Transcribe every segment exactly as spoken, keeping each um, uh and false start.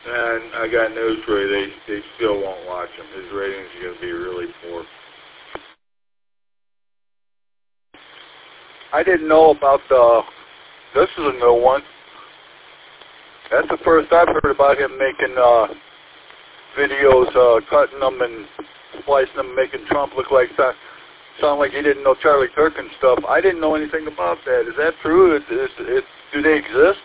And I got news for you, they, they still won't watch him. His ratings are going to be really poor. I didn't know about the, this is a new one. That's the first I've heard about him making uh, videos, uh, cutting them and splicing them, making Trump look like that. Sound like he didn't know Charlie Kirk and stuff. I didn't know anything about that. Is that true? Is, is, is, do they exist?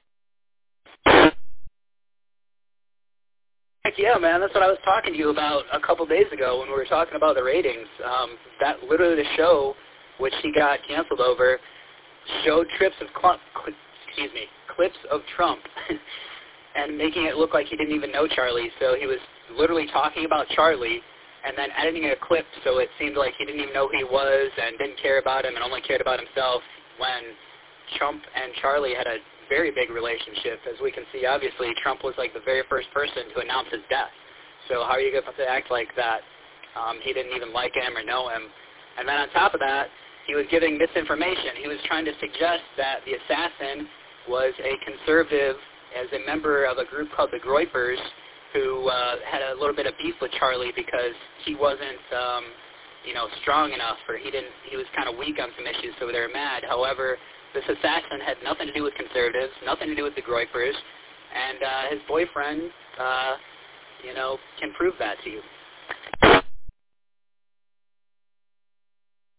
Heck yeah, man. That's what I was talking to you about a couple days ago when we were talking about the ratings. Um, that literally the show, which he got canceled over, showed trips of cl- cl- excuse me clips of Trump and making it look like he didn't even know Charlie. So he was literally talking about Charlie and then editing a clip so it seemed like he didn't even know who he was and didn't care about him and only cared about himself, when Trump and Charlie had a very big relationship. As we can see, obviously, Trump was like the very first person to announce his death. So how are you going to act like that? Um, he didn't even like him or know him. And then on top of that, he was giving misinformation. He was trying to suggest that the assassin was a conservative as a member of a group called the Groypers, who uh, had a little bit of beef with Charlie because he wasn't, um, you know, strong enough, or he didn't. He was kind of weak on some issues, so they were mad. However, this assassin had nothing to do with conservatives, nothing to do with the Groypers, and uh, his boyfriend, uh, you know, can prove that to you.